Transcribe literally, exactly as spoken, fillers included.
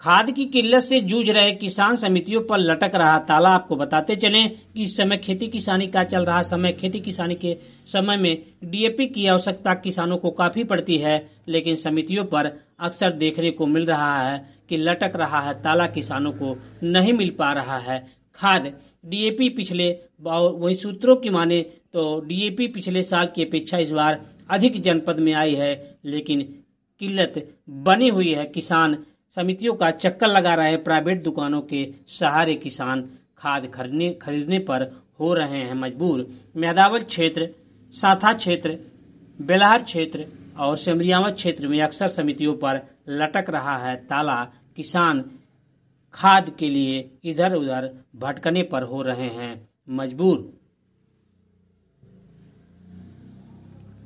खाद की किल्लत से जूझ रहे किसान समितियों पर लटक रहा ताला। आपको बताते चलें कि इस समय खेती किसानी का चल रहा समय खेती किसानी के समय में डीएपी की आवश्यकता किसानों को काफी पड़ती है, लेकिन समितियों पर अक्सर देखने को मिल रहा है कि लटक रहा है ताला, किसानों को नहीं मिल पा रहा है खाद। डीएपी पिछले वही सूत्रों की माने तो डीएपी पिछले साल की अपेक्षा इस बार अधिक जनपद में आई है, लेकिन किल्लत बनी हुई है। किसान समितियों का चक्कर लगा रहे प्राइवेट दुकानों के सहारे किसान खाद खरीदने खरीदने पर हो रहे हैं मजबूर। मेहदावल क्षेत्र, साथा क्षेत्र, बेलहर क्षेत्र और सिमरियावत क्षेत्र में अक्सर समितियों पर लटक रहा है ताला। किसान खाद के लिए इधर उधर भटकने पर हो रहे हैं मजबूर।